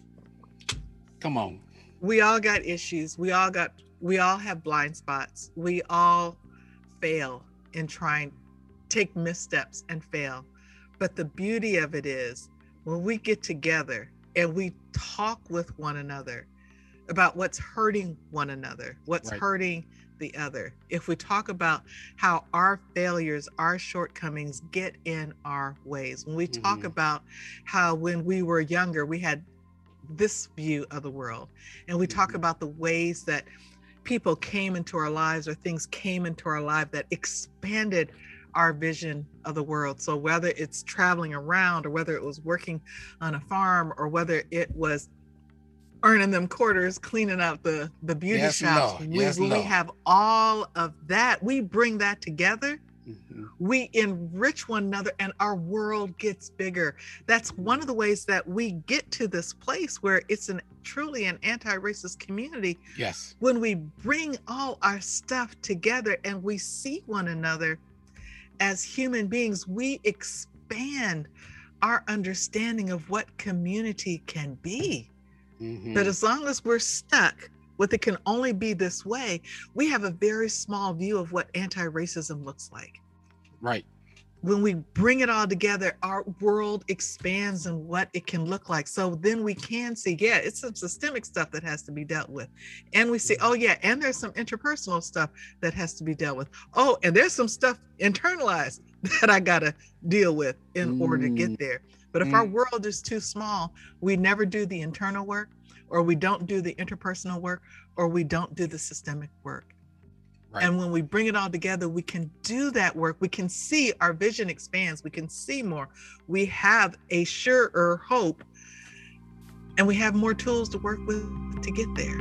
Come on.
we all got issues. We all got, we all have blind spots. We all fail in trying, take missteps and fail. But the beauty of it is when we get together and we talk with one another about what's hurting one another, what's
Right.
hurting the other. If we talk about how our failures, our shortcomings get in our ways, when we talk
Mhm.
about how when we were younger, we had this view of the world, and we talk
Mhm.
about the ways that people came into our lives or things came into our life that expanded our vision of the world. So whether it's traveling around or whether it was working on a farm or whether it was earning them quarters, cleaning out the, the beauty
Yes,
shops,
Lord.
we,
Yes,
when we
Lord.
have all of that, we bring that together,
Mhm.
we enrich one another and our world gets bigger. That's one of the ways that we get to this place where it's an truly an anti-racist community,
Yes.
when we bring all our stuff together and we see one another as human beings. We expand our understanding of what community can be.
Mhm.
But as long as we're stuck with it can only be this way, we have a very small view of what anti-racism looks like.
Right.
When we bring it all together, our world expands and what it can look like. So then we can see, yeah, it's some systemic stuff that has to be dealt with. And we see, oh yeah, and there's some interpersonal stuff that has to be dealt with. Oh, and there's some stuff internalized that I gotta deal with in order to
Mm.
get there. But if our
Mm.
world is too small, we never do the internal work, or we don't do the interpersonal work, or we don't do the systemic work.
Right.
And when we bring it all together, we can do that work. We can see our vision expands. We can see more. We have a surer hope, and we have more tools to work with to get there.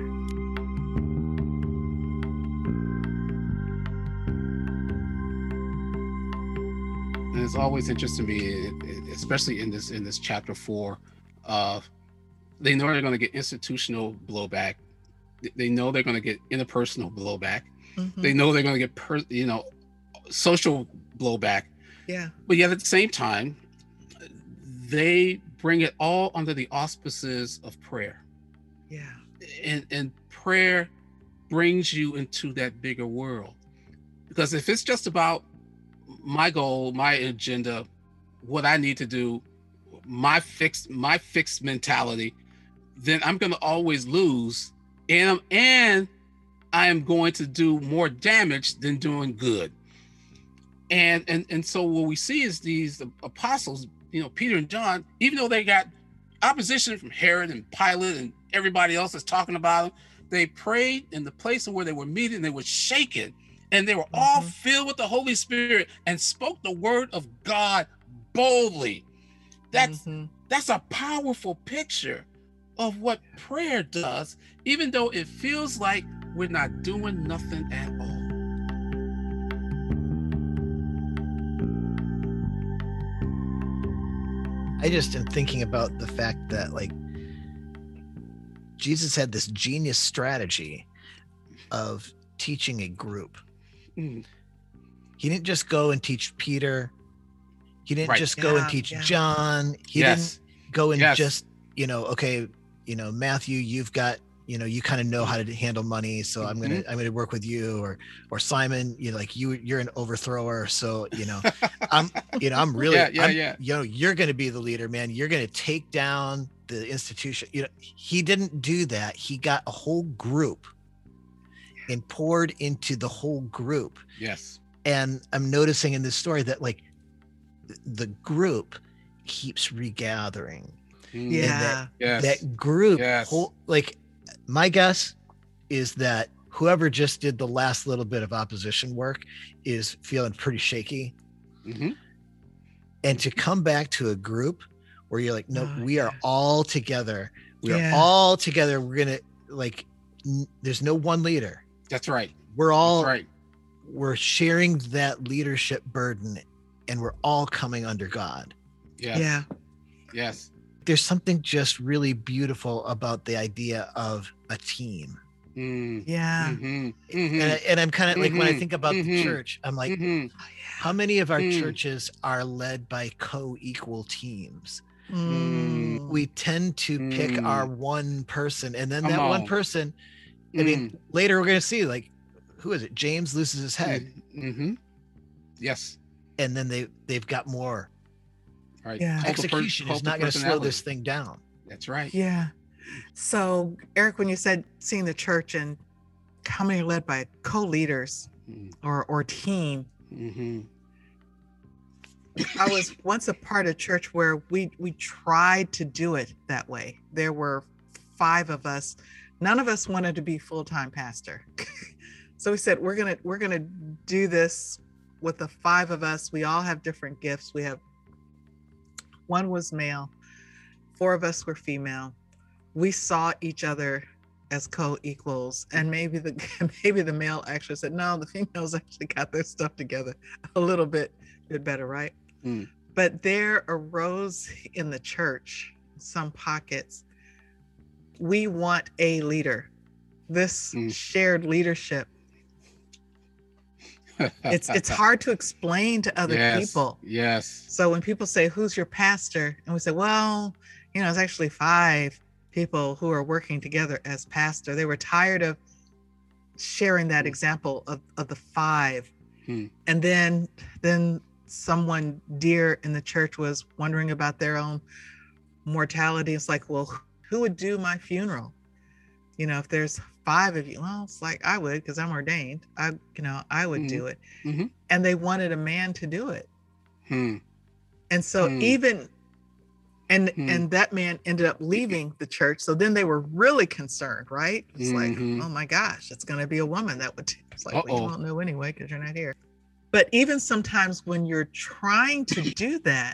And it's always interesting to me, especially in this in this chapter four, of they know they're going to get institutional blowback. They know they're going to get interpersonal blowback.
Mhm.
They know they're going to get per, you know social blowback.
Yeah.
But yet at the same time, they bring it all under the auspices of prayer.
Yeah.
And and prayer brings you into that bigger world. Because if it's just about my goal, my agenda, what I need to do, my fixed my fixed mentality, then I'm going to always lose, and and I am going to do more damage than doing good. And and and so what we see is these apostles, you know, Peter and John, even though they got opposition from Herod and Pilate and everybody else that's talking about them, they prayed in the place where they were meeting. They were shaken, and they were all
Mhm.
filled with the Holy Spirit and spoke the word of God boldly. That's
Mhm.
that's a powerful picture of what prayer does, even though it feels like we're not doing nothing at all.
I just am thinking about the fact that, like, Jesus had this genius strategy of teaching a group.
Mm.
He didn't just go and teach Peter. He didn't
Right.
just go and
Yeah,
teach
yeah.
John. He
Yes.
didn't go and
Yes.
just, you know, okay, you know, Matthew, you've got, you know, you kind of know how to handle money, so I'm gonna I'm gonna work with you, or or Simon, you like you you're an overthrower, so you know, I'm you know I'm really
Yeah, yeah,
I'm-
yeah.
you know you're gonna be the leader, man. You're gonna take down the institution. You know, he didn't do that. He got a whole group and poured into the whole group.
Yes.
And I'm noticing in this story that like the group keeps regathering.
Mm.
Yeah.
Yes.
That group
Yes.
whole, like my guess is that whoever just did the last little bit of opposition work is feeling pretty shaky.
Mhm.
And to come back to a group where you're like, no,
Oh,
we are
yeah.
all together. We
Yeah.
are all together. We're gonna like n- there's no one leader.
That's right.
We're all
That's right.
we're sharing that leadership burden, and we're all coming under God.
Yes.
Yeah.
Yes.
There's something just really beautiful about the idea of a team.
Mm.
Yeah.
Mhm.
And,
Mhm.
I, and I'm kind of like, when I
Mhm.
think about the
Mhm.
church, I'm like,
Mhm.
how many of our
Mm.
churches are led by co-equal teams?
Mm.
We tend to pick
Mm.
our one person, and then
Come
that one
on.
person, I mean, later we're going to see, like, who is it? James loses his head,
Mm-hmm. Yes.
and then they, they've got more.
Right.
Yeah.
Cult of per-
Execution
cult
is
of
not going to slow this
personality.
thing down.
That's right.
Yeah. So, Eric, when you said seeing the church and coming led by co-leaders
Mm.
or or team,
Mm-hmm.
I was once a part of church where we we tried to do it that way. There were five of us. None of us wanted to be full-time pastor. So we said we're gonna we're gonna do this with the five of us. We all have different gifts. We have one was male, four of us were female. We saw each other as co-equals, and maybe the maybe the male actually said, no, the females actually got their stuff together a little bit bit better, right?
Mm.
But there arose in the church some pockets. We want a leader. This
Mm.
shared leadership. It's it's hard to explain to other
yes.
people.
Yes.
So when people say, who's your pastor? And we say, well, you know, it's actually five people who are working together as pastor. They were tired of sharing that
Hmm.
example of, of the five.
Hmm.
And then then someone dear in the church was wondering about their own mortality. It's like, well, who would do my funeral? You know, if there's five of you, well, it's like I would, because I'm ordained. I, you know, I would
Mhm.
do it.
Mhm.
And they wanted a man to do it.
Hmm.
And so
Hmm.
even and
Hmm.
and that man ended up leaving the church. So then they were really concerned, right? It's
Mhm.
like, oh my gosh, it's going to be a woman that would. It's like, well,
Uh-oh.
you won't know anyway because you're not here. But even sometimes when you're trying to do that,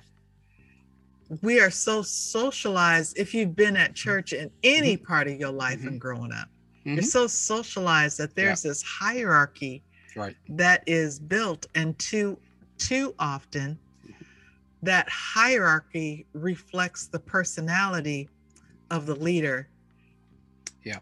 we are so socialized. If you've been at church in any part of your life and growing up, you're
Mhm.
so socialized that there's this hierarchy
That's right.
that is built, and too too often that hierarchy reflects the personality of the leader
Yeah.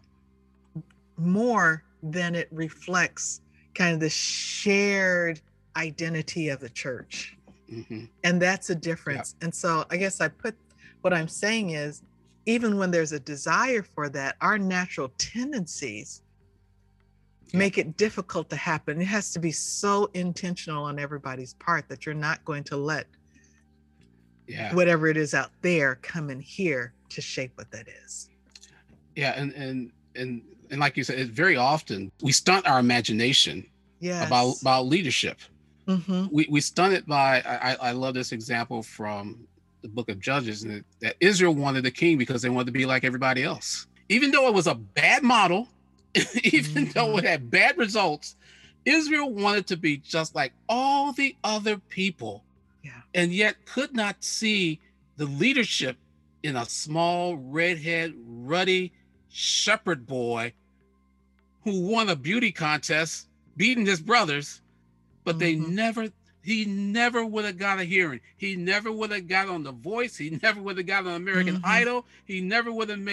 more than it reflects kind of the shared identity of the church.
Mm-hmm.
And that's a difference. And so I guess I put what I'm saying is, even when there's a desire for that, our natural tendencies
Yeah.
make it difficult to happen. It has to be so intentional on everybody's part that you're not going to let
Yeah.
whatever it is out there come in here to shape what that is.
Yeah. And and and and like you said, it's very often we stunt our imagination
Yes.
about about leadership.
Mhm.
We we stunt it by. I I I love this example from the Book of Judges, and that, that Israel wanted a king because they wanted to be like everybody else, even though it was a bad model. Even though it had bad results, Israel wanted to be just like all the other people.
Yeah.
And yet could not see the leadership in a small, redhead, ruddy shepherd boy who won a beauty contest, beating his brothers, but they
Mhm.
never, he never would have got a hearing. He never would have got on The Voice. He never would have got on American
Mhm.
Idol. He never would have made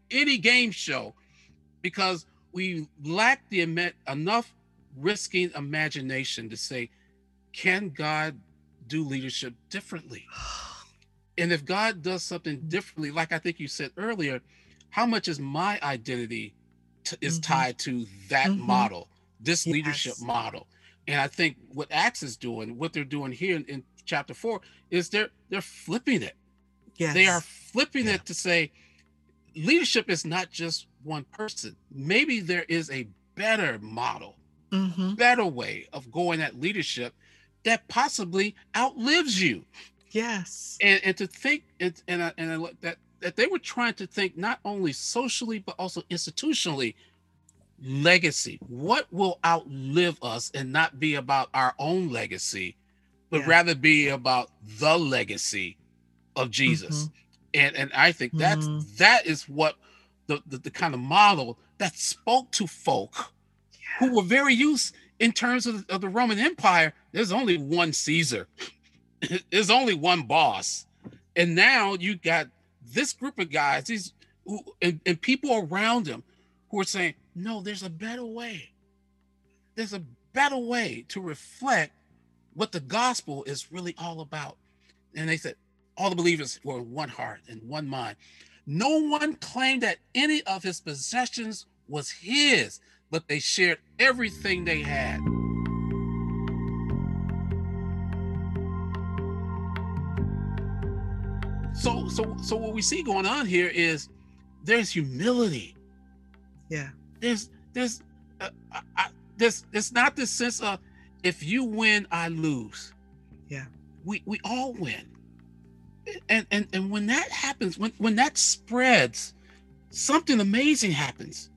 any game show because we lack the ima- enough risking imagination to say, can God do leadership differently? And if God does something differently, like I think you said earlier, how much is my identity t- is
Mm-hmm.
tied to that
Mhm.
model, this
Yes.
leadership model? And I think what Acts is doing, what they're doing here in, in chapter four, is they're they're flipping it.
Yes.
They are flipping
Yeah.
it to say leadership is not just one person. Maybe there is a better model,
Mm-hmm.
better way of going at leadership that possibly outlives you.
Yes.
And and to think it and I, and I, look- that that they were trying to think not only socially but also institutionally. Legacy. What will outlive us and not be about our own legacy, but
Yeah.
rather be about the legacy of Jesus.
Mhm.
And and I think that's
Mhm.
that is what the, the the kind of model that spoke to folk who were very used in terms of, of the Roman Empire. There's only one Caesar. There's only one boss. And now you got this group of guys, these who, and, and people around him who are saying, no, there's a better way. There's a better way to reflect what the gospel is really all about. And they said, all the believers were in one heart and one mind. No one claimed that any of his possessions was his, but they shared everything they had. So, so, so what we see going on here is there's humility.
Yeah.
There's, there's, uh, I, I, there's, it's not this sense of if you win, I lose.
Yeah.
We, we all win. And, and, and when that happens, when, when that spreads, something amazing happens.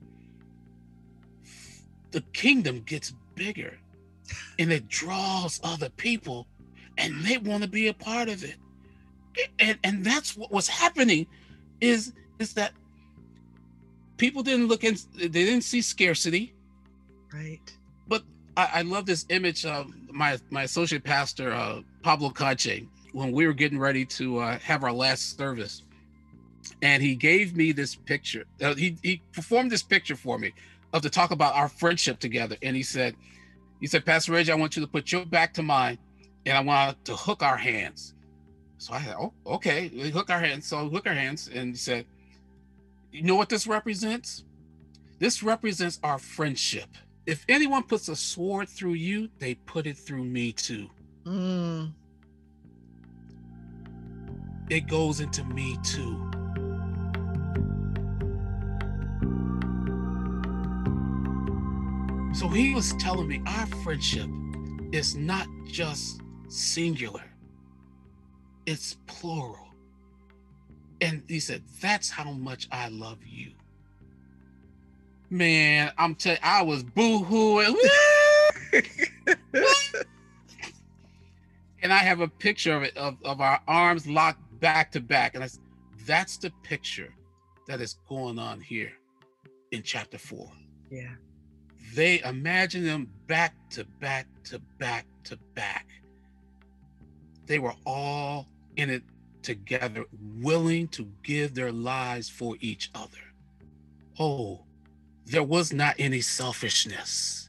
The kingdom gets bigger and it draws other people and they want to be a part of it. And, and that's what was happening is, is that people didn't look in, they didn't see scarcity.
Right.
But I, I love this image of my, my associate pastor, uh, Pablo Cache, when we were getting ready to uh, have our last service. And he gave me this picture. Uh, he, he performed this picture for me of to talk about our friendship together. And he said, he said, Pastor Reggie, I want you to put your back to mine and I want to hook our hands. So I said, oh, okay, we hook our hands. So I hook our hands and he said, you know what this represents? This represents our friendship. If anyone puts a sword through you, they put it through me too.
Mm.
It goes into me too. So he was telling me our friendship is not just singular, it's plural. And he said, that's how much I love you. Man, I'm telling you, I was boo-hooing. And I have a picture of it, of, of our arms locked back to back. And I, that's the picture that is going on here in chapter four.
Yeah.
They imagine them back to back to back to back. They were all in it together, willing to give their lives for each other. Oh, there was not any selfishness.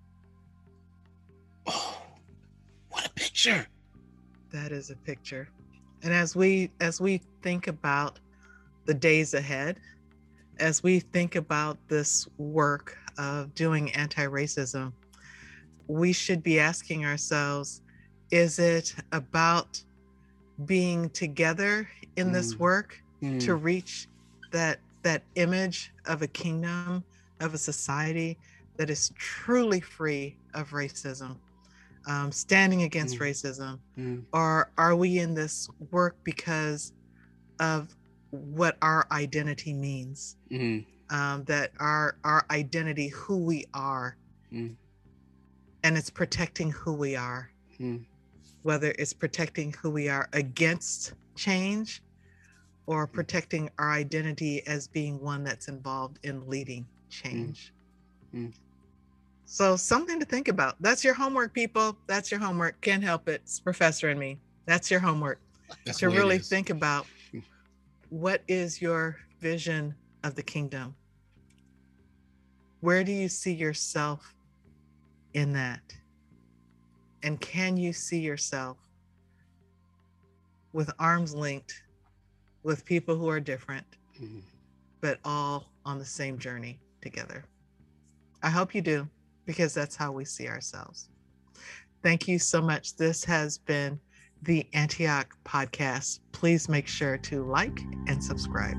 Oh, what a picture.
That is a picture. And as we as we think about the days ahead, as we think about this work of doing anti-racism, we should be asking ourselves, is it about being together in mm. this work mm. to reach that that image of a kingdom, of a society that is truly free of racism, um, standing against mm. racism? Mm. Or are we in this work because of what our identity means? Mm. Um, that our our identity, who we are, mm. and it's protecting who we are. Mm. Whether it's protecting who we are against change or protecting our identity as being one that's involved in leading change. Mm. Mm. So something to think about. That's your homework, people. That's your homework. Can't help it. It's Professor and me. That's your homework. That's to really think about what is your vision of the kingdom. Where do you see yourself in that? And can you see yourself with arms linked with people who are different, mm-hmm. but all on the same journey together? I hope you do, because that's how we see ourselves. Thank you so much. This has been the Antioch Podcast. Please make sure to like and subscribe.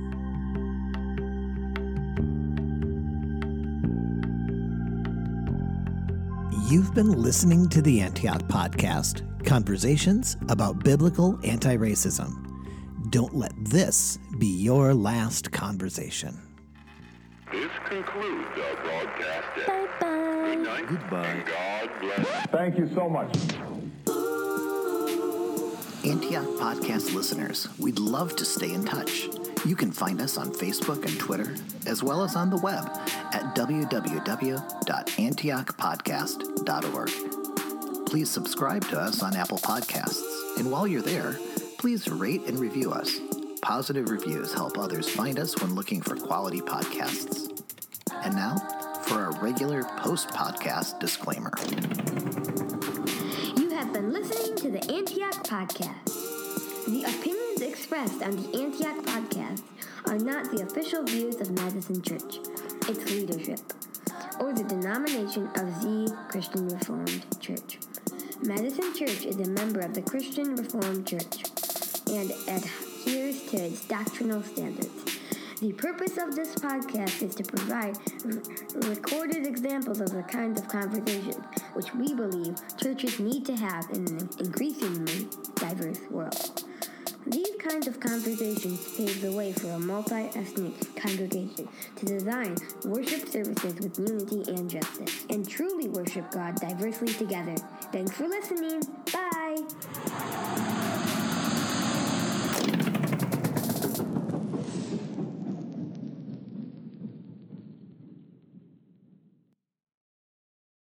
You've been listening to the Antioch Podcast, conversations about biblical anti-racism. Don't let this be your last conversation.
This concludes our broadcast.
Bye-bye.
Good night.
Goodbye.
And God bless.
Thank you so much.
Antioch Podcast listeners, we'd love to stay in touch. You can find us on Facebook and Twitter, as well as on the web at w w w dot antioch podcast dot org. Please subscribe to us on Apple Podcasts, and while you're there, please rate and review us. Positive reviews help others find us when looking for quality podcasts. And now, for our regular post-podcast disclaimer.
You have been listening to the Antioch Podcast. The opinions expressed on the Antioch Podcast are not the official views of Madison Church, its leadership, or the denomination of the Christian Reformed Church. Madison Church is a member of the Christian Reformed Church and adheres to its doctrinal standards. The purpose of this podcast is to provide r- recorded examples of the kinds of conversations which we believe churches need to have in an increasingly diverse world. These kinds of conversations pave the way for a multi-ethnic congregation to design worship services with unity and justice, and truly worship God diversely together. Thanks for listening.